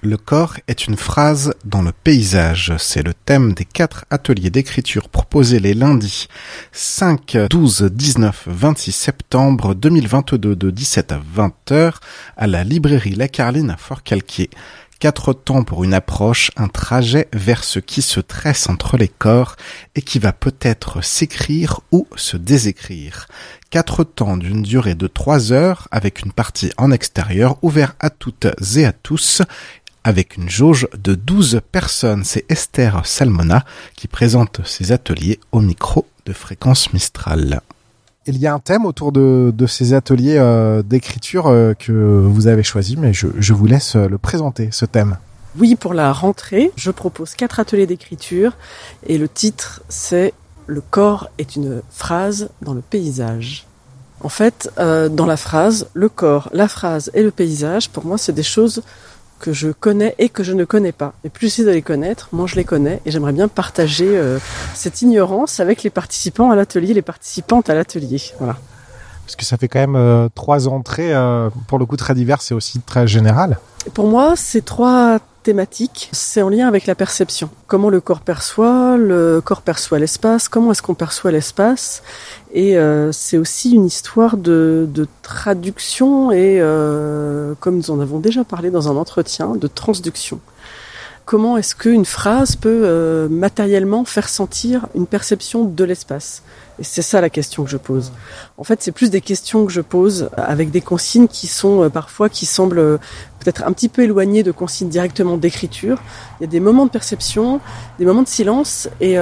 Le corps est une phrase dans le paysage. C'est le thème des 4 ateliers d'écriture proposés les lundis 5, 12, 19, 26 septembre 2022 de 17 à 20h à la librairie La Carline à Forcalquier. 4 temps pour une approche, un trajet vers ce qui se tresse entre les corps et qui va peut-être s'écrire ou se désécrire. 4 temps d'une durée de 3 heures avec une partie en extérieur ouverte à toutes et à tous avec une jauge de 12 personnes. C'est Esther Salmona qui présente ses ateliers au micro de Fréquence Mistral. Il y a un thème autour de ces ateliers d'écriture que vous avez choisi, mais je vous laisse le présenter, ce thème. Oui, pour la rentrée, je propose 4 ateliers d'écriture et le titre c'est « Le corps est une phrase dans le paysage ». En fait, dans la phrase, le corps, la phrase et le paysage, pour moi, c'est des choses que je connais et que je ne connais pas. Et plus j'essaie de les connaître, moins je les connais. Et j'aimerais bien partager cette ignorance avec les participants à l'atelier, les participantes à l'atelier. Voilà. Parce que ça fait quand même 3 entrées, pour le coup très diverses et aussi très générales. Pour moi, ces 3 thématiques, c'est en lien avec la perception. Comment le corps perçoit l'espace, comment est-ce qu'on perçoit l'espace. Et c'est aussi une histoire de traduction et, comme nous en avons déjà parlé dans un entretien, de transduction. Comment est-ce qu'une phrase peut matériellement faire sentir une perception de l'espace ? Et c'est ça la question que je pose. En fait, c'est plus des questions que je pose avec des consignes qui sont parfois qui semblent peut-être un petit peu éloignées de consignes directement d'écriture. Il y a des moments de perception, des moments de silence et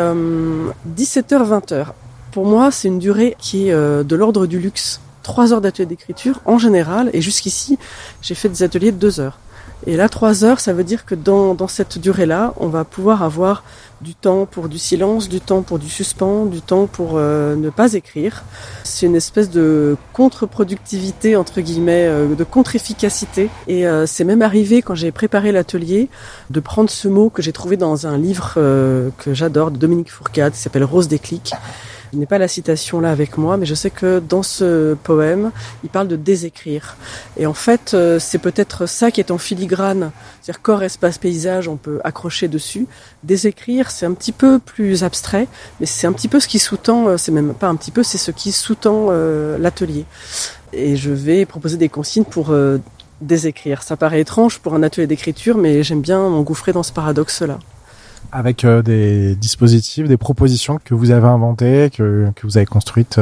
17h-20h. Pour moi, c'est une durée qui est de l'ordre du luxe. 3 heures d'atelier d'écriture en général et jusqu'ici, j'ai fait des ateliers de 2 heures. Et là, 3 heures, ça veut dire que dans cette durée-là, on va pouvoir avoir du temps pour du silence, du temps pour du suspens, du temps pour ne pas écrire. C'est une espèce de contre-productivité, entre guillemets, de contre-efficacité. Et c'est même arrivé, quand j'ai préparé l'atelier, de prendre ce mot que j'ai trouvé dans un livre que j'adore, de Dominique Fourcade, qui s'appelle « Rose déclic ». Je n'ai pas la citation là avec moi, mais je sais que dans ce poème, il parle de désécrire. Et en fait, c'est peut-être ça qui est en filigrane. C'est-à-dire corps, espace, paysage, on peut accrocher dessus. Désécrire, c'est un petit peu plus abstrait, mais c'est un petit peu ce qui sous-tend, c'est même pas un petit peu, c'est ce qui sous-tend l'atelier. Et je vais proposer des consignes pour désécrire. Ça paraît étrange pour un atelier d'écriture, mais j'aime bien m'engouffrer dans ce paradoxe-là. Avec des dispositifs, des propositions que vous avez inventées, que vous avez construites.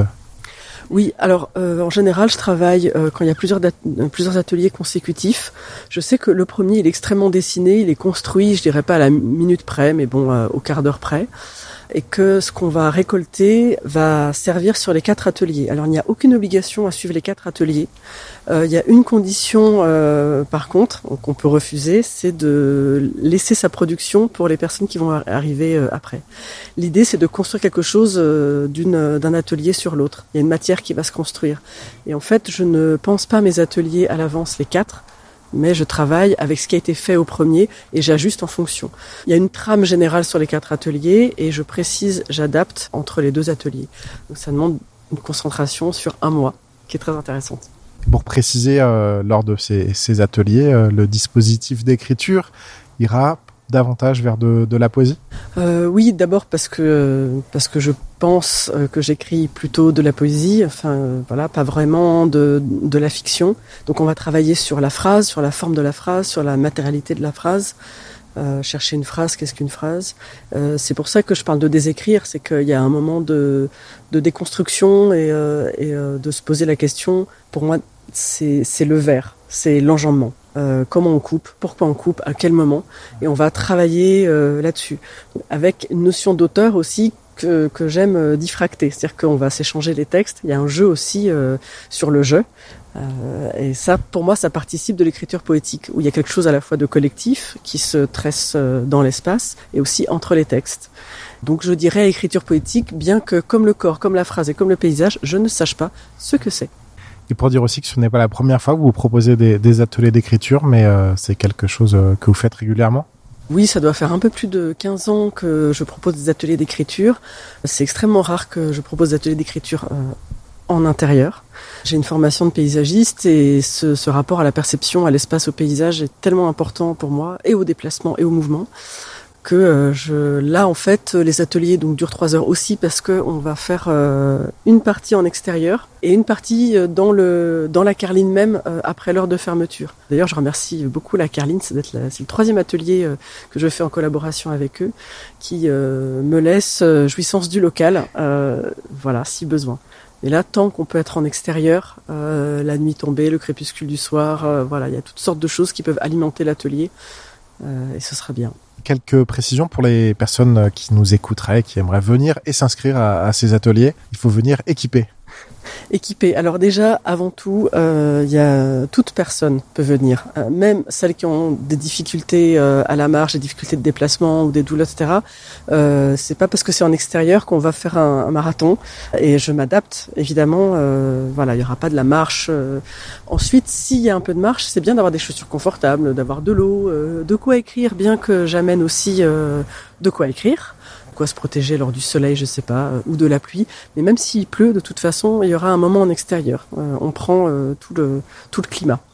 Oui, alors en général, je travaille quand il y a plusieurs ateliers consécutifs. Je sais que le premier, il est extrêmement dessiné, il est construit, je dirais pas à la minute près, mais bon, au quart d'heure près. Et que ce qu'on va récolter va servir sur les 4 ateliers. Alors, il n'y a aucune obligation à suivre les 4 ateliers. Il y a une condition, par contre, qu'on peut refuser, c'est de laisser sa production pour les personnes qui vont arriver après. L'idée, c'est de construire quelque chose d'un atelier sur l'autre. Il y a une matière qui va se construire. Et en fait, je ne pense pas mes ateliers à l'avance, les 4, mais je travaille avec ce qui a été fait au premier et j'ajuste en fonction. Il y a une trame générale sur les 4 ateliers et je précise, j'adapte entre les 2 ateliers. Donc ça demande une concentration sur 1 mois, qui est très intéressante. Pour préciser, lors de ces ateliers, le dispositif d'écriture ira davantage vers de la poésie ? Oui, d'abord parce que je pense que j'écris plutôt de la poésie, voilà, pas vraiment de la fiction. Donc on va travailler sur la phrase, sur la forme de la phrase, sur la matérialité de la phrase. Chercher une phrase, qu'est-ce qu'une phrase ? C'est pour ça que je parle de désécrire, c'est qu'il y a un moment de déconstruction et de se poser la question. Pour moi, c'est le vers, c'est l'enjambement. Comment on coupe, pourquoi on coupe, à quel moment, et on va travailler là-dessus. Avec une notion d'auteur aussi que j'aime diffracter, c'est-à-dire qu'on va s'échanger les textes, il y a un jeu aussi sur le jeu, et ça, pour moi, ça participe de l'écriture poétique, où il y a quelque chose à la fois de collectif, qui se tresse dans l'espace, et aussi entre les textes. Donc je dirais écriture poétique, bien que comme le corps, comme la phrase et comme le paysage, je ne sache pas ce que c'est. Et pour dire aussi que ce n'est pas la première fois que vous proposez des ateliers d'écriture, mais c'est quelque chose que vous faites régulièrement ? Oui, ça doit faire un peu plus de 15 ans que je propose des ateliers d'écriture. C'est extrêmement rare que je propose des ateliers d'écriture en intérieur. J'ai une formation de paysagiste et ce rapport à la perception, à l'espace, au paysage est tellement important pour moi, et au déplacement et au mouvement, que là en fait les ateliers donc durent 3 heures aussi parce que on va faire une partie en extérieur et une partie dans la Carline même après l'heure de fermeture. D'ailleurs je remercie beaucoup la Carline, c'est le 3e atelier que je fais en collaboration avec eux, qui me laisse jouissance du local, voilà, si besoin. Et là, tant qu'on peut être en extérieur, la nuit tombée, le crépuscule du soir, voilà, il y a toutes sortes de choses qui peuvent alimenter l'atelier et ce sera bien. Quelques précisions pour les personnes qui nous écouteraient, qui aimeraient venir et s'inscrire à ces ateliers. Il faut venir équipé. Équipé. Alors déjà, avant tout, toute personne peut venir, même celles qui ont des difficultés à la marche, des difficultés de déplacement ou des douleurs, etc. C'est pas parce que c'est en extérieur qu'on va faire un marathon. Et je m'adapte, évidemment. Voilà, il y aura pas de la marche. Ensuite, s'il y a un peu de marche, c'est bien d'avoir des chaussures confortables, d'avoir de l'eau, de quoi écrire, bien que j'amène aussi de quoi écrire. Quoi se protéger lors du soleil, je sais pas, ou de la pluie. Mais même s'il pleut, de toute façon, il y aura un moment en extérieur. On prend tout le climat.